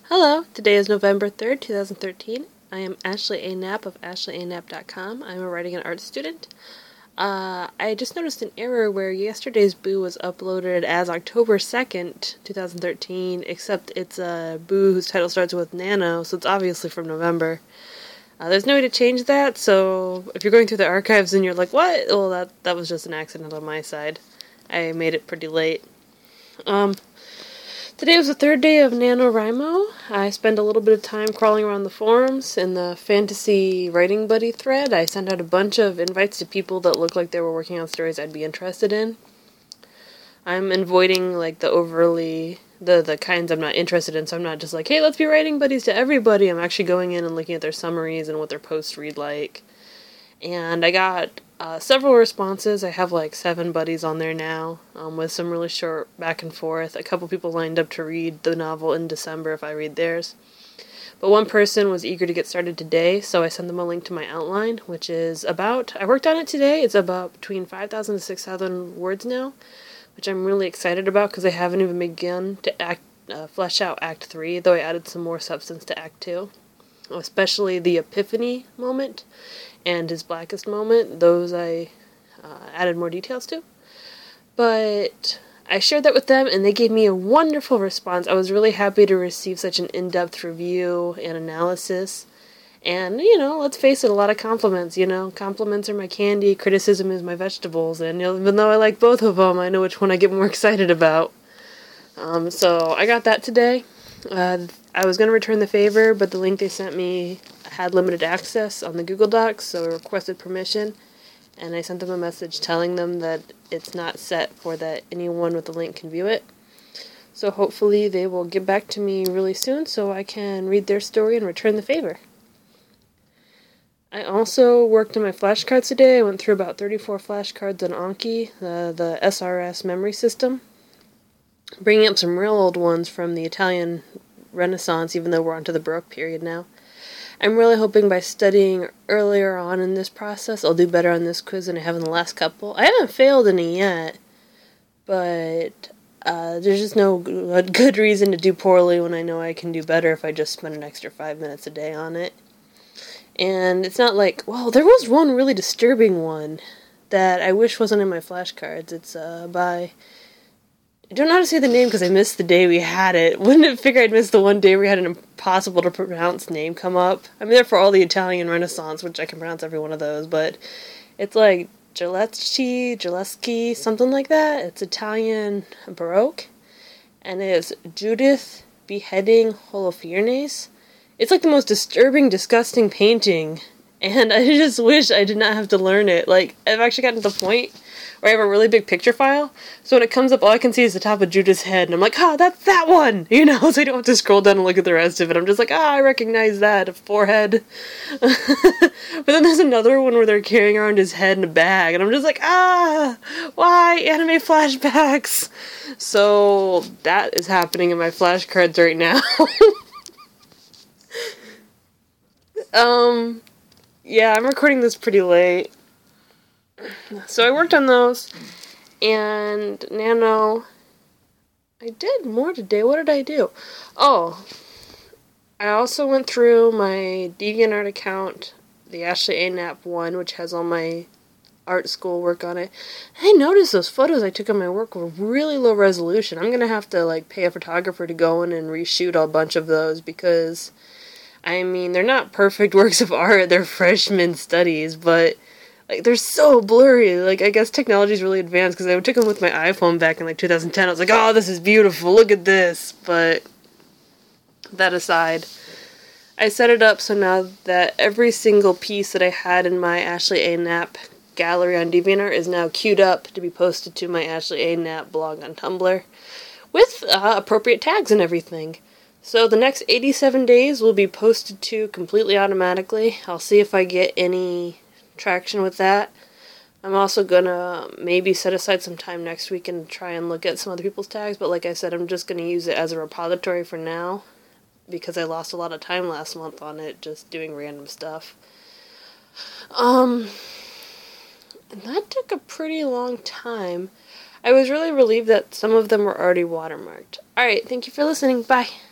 Hello, today is November 3rd, 2013. I am Ashley A. Knapp of ashleyaknapp.com. I'm a writing and art student. I just noticed an error where yesterday's Boo was uploaded as October 2nd, 2013, except it's a Boo whose title starts with Nano, so it's obviously from November. There's no way to change that, so if you're going through the archives and you're like, what? Well, that was just an accident on my side. I made it pretty late. Today was the third day of NaNoWriMo. I spent a little bit of time crawling around the forums in the Fantasy Writing Buddy thread. I sent out a bunch of invites to people that looked like they were working on stories I'd be interested in. I'm avoiding like the kinds I'm not interested in, so I'm not just like, hey, let's be writing buddies to everybody. I'm actually going in and looking at their summaries and what their posts read like. And I got several responses. I have like 7 buddies on there now, with some really short back and forth. A couple people lined up to read the novel in December if I read theirs. But one person was eager to get started today, so I sent them a link to my outline, which is I worked on it today. It's about between 5,000 to 6,000 words now, which I'm really excited about because I haven't even begun to flesh out Act 3, though I added some more substance to Act 2. Especially the epiphany moment and his blackest moment. Those I added more details to. But I shared that with them and they gave me a wonderful response. I was really happy to receive such an in-depth review and analysis. And, let's face it, a lot of compliments, Compliments are my candy, criticism is my vegetables, and even though I like both of them, I know which one I get more excited about. So I got that today. I was going to return the favor, but the link they sent me had limited access on the Google Docs, so I requested permission, and I sent them a message telling them that it's not set for that anyone with the link can view it. So hopefully they will get back to me really soon so I can read their story and return the favor. I also worked on my flashcards today. I went through about 34 flashcards on Anki, the SRS memory system, bringing up some real old ones from the Italian Renaissance, even though we're onto the Baroque period now. I'm really hoping by studying earlier on in this process, I'll do better on this quiz than I have in the last couple. I haven't failed any yet, but there's just no good reason to do poorly when I know I can do better if I just spend an extra 5 minutes a day on it. And it's not like, well, there was one really disturbing one that I wish wasn't in my flashcards. It's by... I don't know how to say the name because I missed the day we had it. Wouldn't figure I'd miss the one day we had an impossible to pronounce name come up. I'm there for all the Italian Renaissance, which I can pronounce every one of those, but it's like Gillespie, something like that. It's Italian Baroque, and it is Judith beheading Holofernes. It's like the most disturbing, disgusting painting, and I just wish I did not have to learn it. Like, I've actually gotten to the point where I have a really big picture file, so when it comes up, all I can see is the top of Judith's head, and I'm like, that's that one! So I don't have to scroll down and look at the rest of it. I'm just like, I recognize that, a forehead. But then there's another one where they're carrying around his head in a bag, and I'm just like, why? Anime flashbacks! So, that is happening in my flashcards right now. Yeah, I'm recording this pretty late. So I worked on those, and Nano, I did more today. What did I do? Oh, I also went through my DeviantArt account, the Ashley A. Knapp one, which has all my art school work on it. I noticed those photos I took of my work were really low resolution. I'm gonna have to, pay a photographer to go in and reshoot a bunch of those, because, they're not perfect works of art, they're freshman studies, but they're so blurry. I guess technology's really advanced, because I took them with my iPhone back in, 2010. I was like, oh, this is beautiful, look at this. But that aside, I set it up so now that every single piece that I had in my Ashley A. Knapp gallery on DeviantArt is now queued up to be posted to my Ashley A. Knapp blog on Tumblr, with appropriate tags and everything. So the next 87 days will be posted to completely automatically. I'll see if I get any traction with that. I'm also gonna maybe set aside some time next week and try and look at some other people's tags, but like I said, I'm just gonna use it as a repository for now, because I lost a lot of time last month on it, just doing random stuff. And that took a pretty long time. I was really relieved that some of them were already watermarked. Alright, thank you for listening. Bye.